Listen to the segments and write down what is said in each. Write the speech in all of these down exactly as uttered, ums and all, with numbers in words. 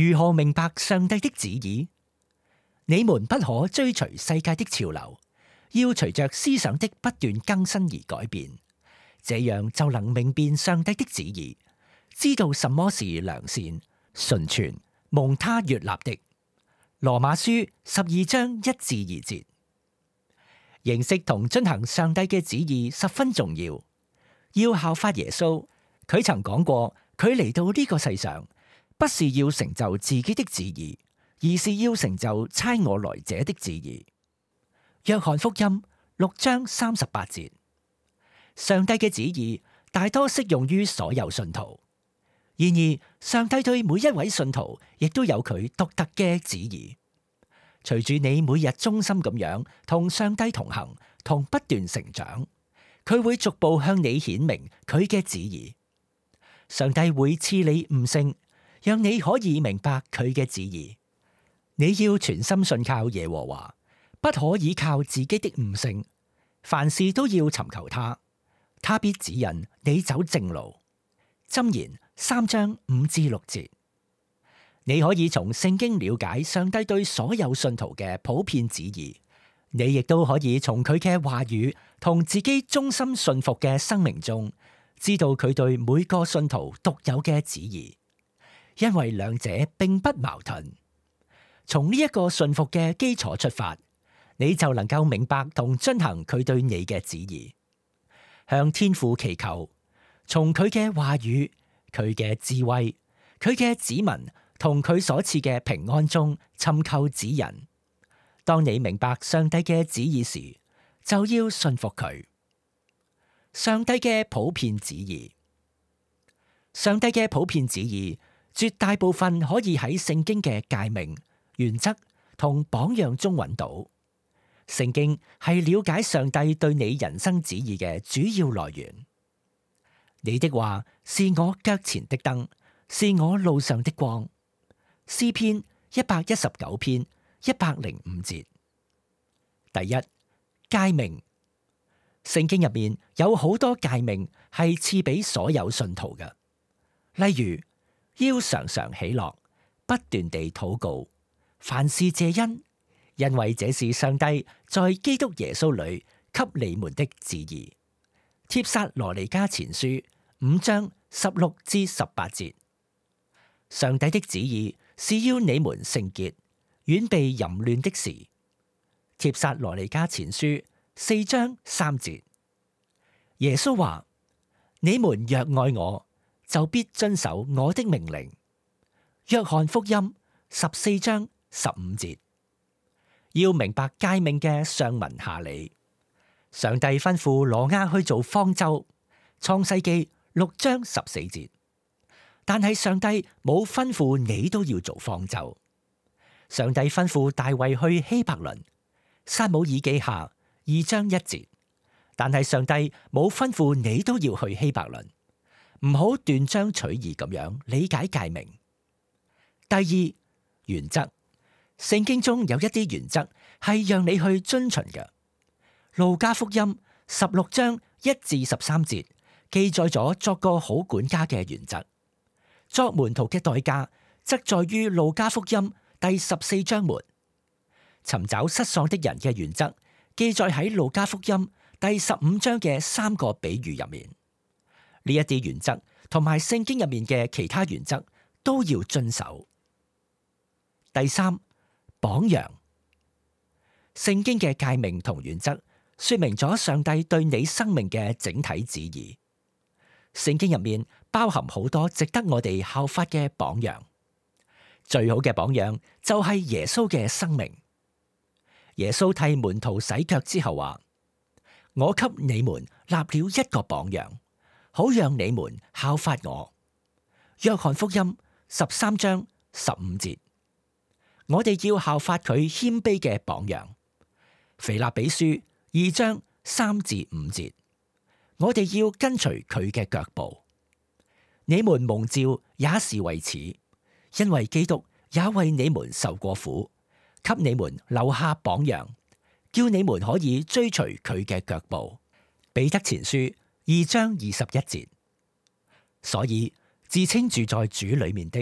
如何明白上帝的旨意？你們不可追隨世界的潮流，要隨着思想的不斷更新而改變，這樣就能明辨上帝的旨意，知道什麼是良善、純全、蒙他悅納的。羅馬書十二章一至二節。認識同遵行上帝嘅旨意十分重要，要效法耶穌。佢曾講過，佢嚟到呢個世上，不是要成就自己的旨意，而是要成就差我來者的旨意。約翰福音六章三十八節。上帝嘅旨意大多適用於所有信徒，然而上帝對每一位信徒亦都有佢獨特嘅旨意。隨住你每日忠心咁樣同上帝同行，同不斷成長，佢會逐步向你顯明佢嘅旨意。上帝會賜你悟性，讓你可以明白佢嘅旨意。你要全心信靠耶和華，不可倚靠自己的悟性，凡事都要尋求他，他必指引你走正路。箴言三章五至六節。你可以從聖經了解上帝對所有信徒嘅普遍旨意，你亦都可以從佢嘅話語同自己忠心信服嘅生命中，知道佢對每個信徒獨有嘅旨意，因為兩者並不矛盾。從呢一個信服嘅基礎出發，你就能夠明白同遵行佢對你嘅旨意。向天父祈求，從佢嘅話語、佢嘅智慧、佢嘅指紋同佢所賜嘅平安中尋求指引。當你明白上帝嘅旨意時，就要信服佢。上帝嘅普遍旨意，上帝嘅普遍旨意絕大部分可以喺聖經嘅誡命、原則同榜樣中揾到。聖經係了解上帝對你人生旨意嘅主要來源。你的話是我腳前的燈，是我路上的光。詩篇一百一十九篇一百零五節。第一，誡命。聖經入面有好多誡命係賜俾所有信徒嘅，例如要常常喜樂，不斷地禱告，凡事謝恩，因為這是上帝在基督耶穌裏給你們的旨意。帖撒羅尼迦前書五章十六至十八節。上帝的旨意是要你們聖潔，遠避淫亂的事。帖撒羅尼迦前書四章三節。耶穌話：你們若愛我，就必遵守我的命令。約翰福音十四章十五節。要明白誡命嘅上文下理。上帝吩咐挪亞去做方舟，創世記六章十四節。但係上帝冇吩咐你都要做方舟。上帝吩咐大衛去希伯倫，撒母耳記下二章一節。但係上帝冇吩咐你都要去希伯倫，唔好斷章取義咁樣理解誡命。第二，原則。聖經中有一啲原則係讓你去遵循嘅。路加福音十六章一至十三節記載咗作個好管家嘅原則。作門徒嘅代價則在於路加福音第十四章末。尋找失喪的人嘅原則記載喺路加福音第十五章嘅三個比喻入面。呢一啲原則同埋聖經入面嘅其他原則都要遵守。第三，榜樣。聖經嘅誡命同原則說明咗上帝對你生命嘅整體旨意。聖經入面包含好多值得我哋效法嘅榜樣。最好嘅榜樣就係耶穌嘅生命。耶穌替門徒洗腳之後話：我給你們立了一個榜樣，好讓你們效法我。約翰福音十三章十五節。我哋要效法佢謙卑嘅榜樣。腓立比書二章三至五節。我哋要跟隨佢嘅腳步。你們蒙召也是為此，因為基督也為你們受過苦，給你們留下榜樣，叫你們可以追隨佢嘅腳步。彼得前書二章二十一節。所以自稱住在主裏面的，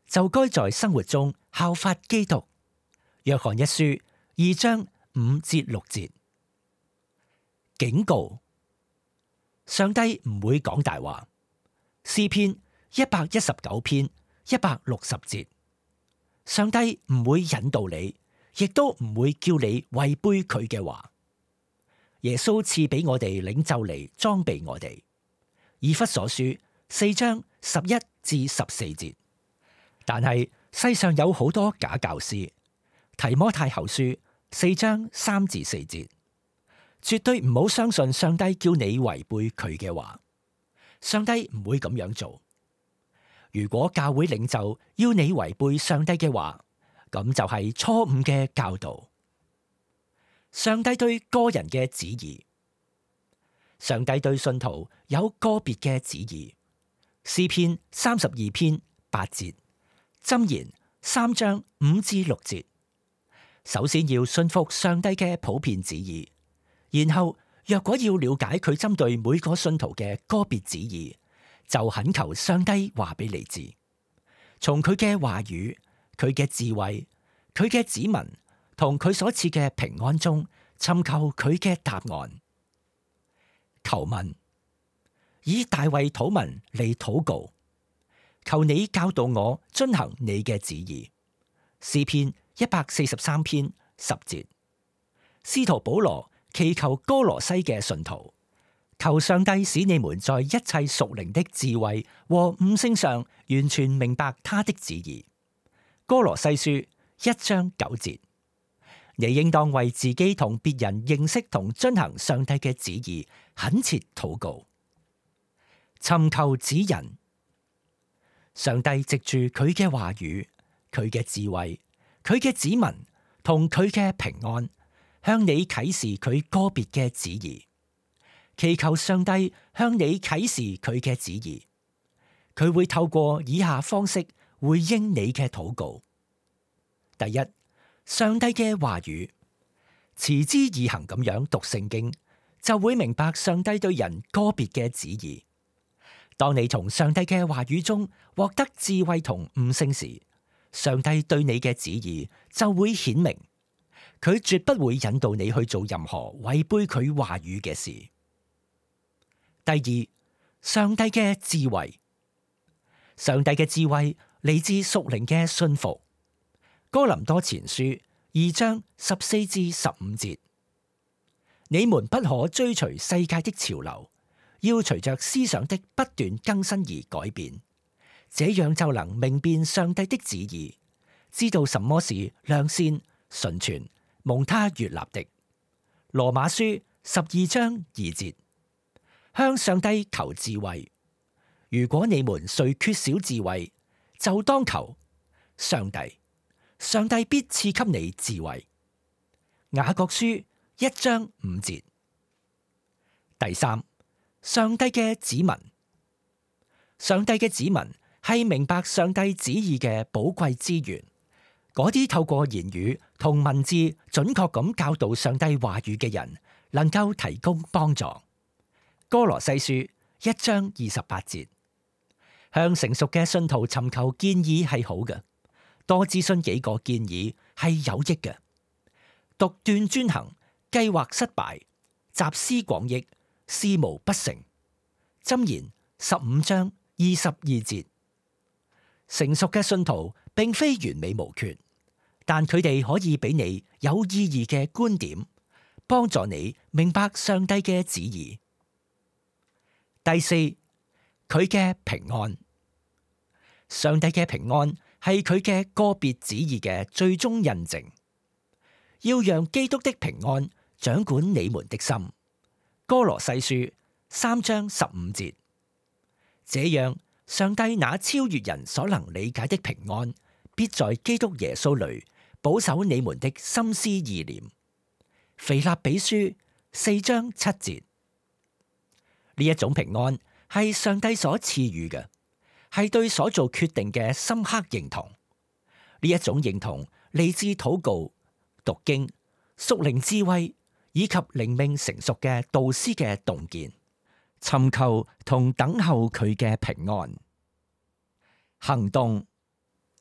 就該在生活中效法基督。約翰一書二章五至六節。警告：上帝唔會講大話。詩篇一百一十九篇一百六十節。上帝唔會引導你，亦都唔會叫你違背佢嘅話。耶穌賜俾我哋領袖嚟裝備我哋。以弗所書四章十一至十四節。但係世上有好多假教師。提摩太後書四章三至四節。絕對唔好相信上帝叫你違背佢嘅話。上帝唔會咁樣做。如果教會領袖要你違背上帝嘅話，咁就係錯誤嘅教導。上帝對個人嘅旨意。上帝對信徒有個別嘅旨意。詩篇三十二篇八節，箴言三章五至六節。首先要信服上帝嘅普遍旨意，然後若果要了解佢針對每個信徒嘅個別旨意，就懇求上帝話俾你知，從佢嘅話語、佢嘅智慧、佢嘅指紋同佢所賜嘅平安中尋求佢嘅答案。求問，以大衛禱文嚟禱告，求你教導我遵行你嘅旨意。詩篇一百四十三篇十節。使徒保羅祈求歌羅西嘅信徒，求上帝使你們在一切屬靈的智慧和悟性上完全明白他的旨意。歌羅西書一章九節。你應當為自己同別人認識同遵行上帝嘅旨意懇切禱告，尋求指引。上帝藉住佢嘅話語、佢嘅智慧、佢嘅指紋同佢嘅平安，向你啟示佢個別嘅旨意。祈求上帝向你啟示佢嘅旨意，佢會透過以下方式回應你嘅禱告。第一，上帝嘅話語，持之以恆咁樣讀聖經，就會明白上帝對人個別嘅旨意。當你從上帝嘅話語中獲得智慧同悟性時，上帝對你嘅旨意就會顯明，佢絕不會引導你去做任何違背佢話語嘅事。第二，上帝嘅智慧，上帝嘅智慧嚟自屬靈嘅信服。哥林多前書二章十四至十五節。你們不可追隨世界的潮流，要隨着思想的不斷更新而改變，這樣就能明辨上帝的旨意，知道什麼是良善、純全、蒙他悅納的。羅馬書十二章二節。向上帝求智慧。如果你們誰缺少智慧，就當求上帝，上帝必賜給你智慧。雅各書一章五節。第三，上帝嘅指紋。上帝嘅指紋係明白上帝旨意嘅寶貴資源。嗰啲透過言語同文字準確咁教導上帝話語嘅人，能夠提供幫助。歌羅西書一章二十八節。向成熟嘅信徒尋求建議係好嘅，多諮詢幾個建議係有益嘅。獨斷專行，計劃失敗，集思廣益，事無不成。箴言十五章二十二節。成熟嘅信徒並非完美無缺，但佢哋可以俾你有意義嘅觀點，幫助你明白上帝嘅旨意。第四，佢嘅平安。上帝嘅平安係佢嘅個別旨意嘅最終印證。要讓基督的平安掌管你們的心。歌羅西書三章十五節。這樣，上帝那超越人所能理解的平安，必在基督耶穌裏保守你們的心思意念。腓立比書四章七節。呢一種平安係上帝所賜予嘅，係對所做決定嘅深刻認同。呢一種認同嚟自禱告、讀經、屬靈智慧以及靈命成熟嘅導師嘅洞見，尋求同等候佢嘅平安。行動，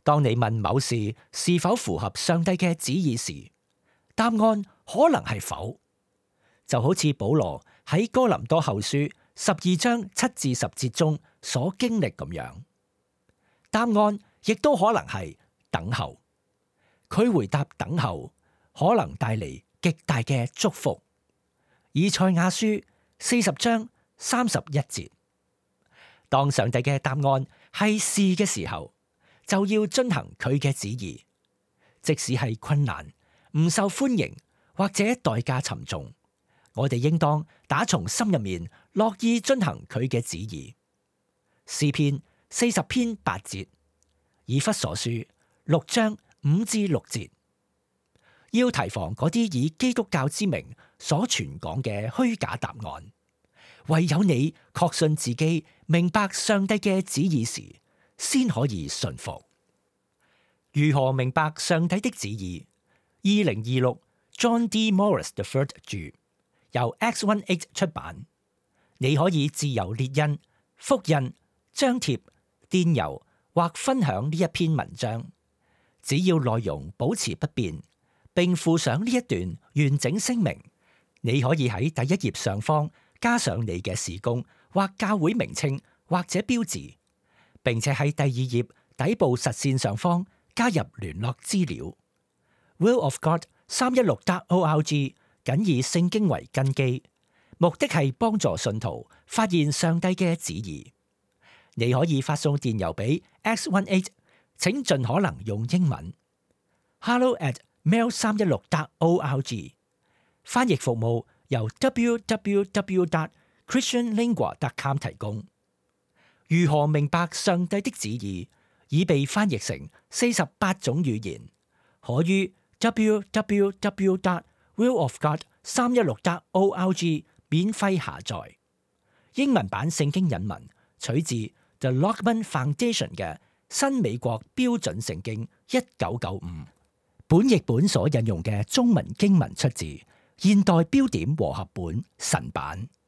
當你問某事是否符合上帝嘅旨意時，答案可能係否。就好似保羅喺哥林多後書十二章七至十節中所經歷咁樣，答案亦都可能係等候。佢回答等候，可能帶嚟極大嘅祝福。以賽亞書四十章三十一節，當上帝嘅答案係是嘅時候，就要遵行佢嘅旨意，即使係困難、唔受歡迎或者代價沉重，我哋應當打從心入面樂意遵行佢嘅旨意。詩篇四十篇八節，以弗所書六章五至六節，要提防嗰啲以基督教之名所傳講嘅虛假答案。唯有你確信自己明白上帝嘅旨意時，先可以信服。如何明白上帝的旨意？二零二六 John D. Morris the Third 著，由 X 十八 出版。你可以自由列印、複印、張貼、電郵或分享呢一篇文章，只要內容保持不變，並附上呢一段完整聲明。你可以喺第一頁上方加上你嘅事工或教會名稱或者標誌，並且喺第二頁底部實線上方加入聯絡資料。Will of God 三一六 dot org 僅以聖經為根基，目的係幫助信徒發現上帝嘅旨意。你可以發送電郵俾 X 十八，請盡可能用英文 hello at mail 三一六 dot org。翻譯服務由 w w w dot christian lingua dot com 提供。如何明白上帝的旨意？已被翻譯成四十八種語言，可於 w w w dot will of god 三一六 dot org 免費下載。英文版聖經引文取自 The Lockman Foundation 嘅新美國標準聖經一九九五。本譯本所引用嘅中文經文出自現代標點和合本神版。